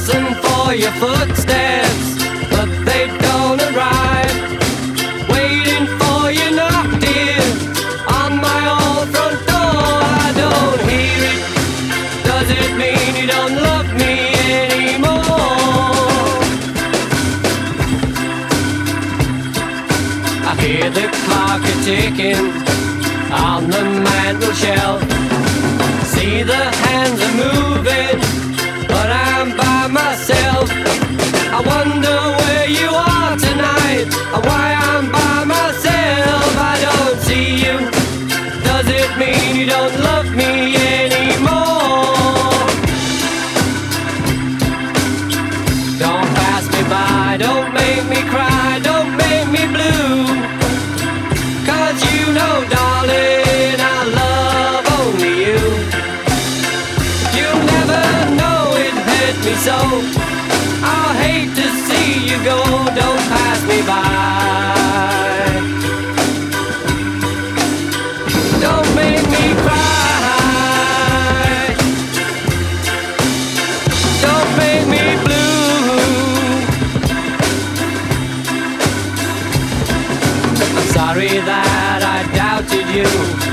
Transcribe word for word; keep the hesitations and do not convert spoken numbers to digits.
listen for your footsteps, but they don't arrive. Waiting for you knock, dear, on my old front door. I don't hear it. Does it mean you don't love me anymore? I hear the clock a-ticking on the mantel shelf. See the hands are moving, but I'm by myself. I wonder where you are tonight, or why I'm by myself. I don't see you. Does it mean you don't love me anymore? Don't pass me by, don't make me cry, don't make me blue. 'Cause you know, darling, I love only you. You'll never know it hurt me so. I'll hate to see you go, don't pass me by. Don't make me cry. Don't make me blue. I'm sorry that I doubted you.